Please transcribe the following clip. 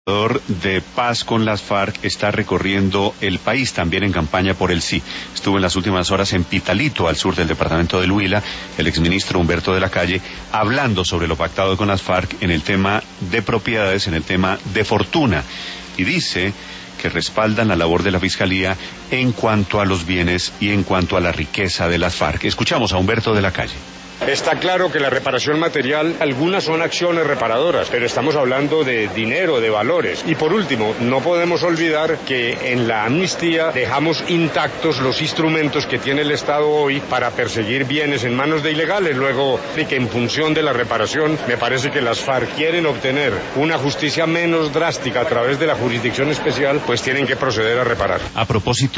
De paz con las FARC está recorriendo el país también en campaña por el sí. Estuvo en las últimas horas en Pitalito, al sur del departamento del Huila, el exministro Humberto de la Calle, hablando sobre lo pactado con las FARC en el tema de propiedades, en el tema de fortuna. Y dice que respaldan la labor de la Fiscalía en cuanto a los bienes y en cuanto a la riqueza de las FARC. Escuchamos a Humberto de la Calle. Está claro que la reparación material, algunas son acciones reparadoras, pero estamos hablando de dinero, de valores. Y por último, no podemos olvidar que en la amnistía dejamos intactos los instrumentos que tiene el Estado hoy para perseguir bienes en manos de ilegales. Luego, y que en función de la reparación, me parece que las FARC quieren obtener una justicia menos drástica a través de la jurisdicción especial, pues tienen que proceder a reparar. A propósito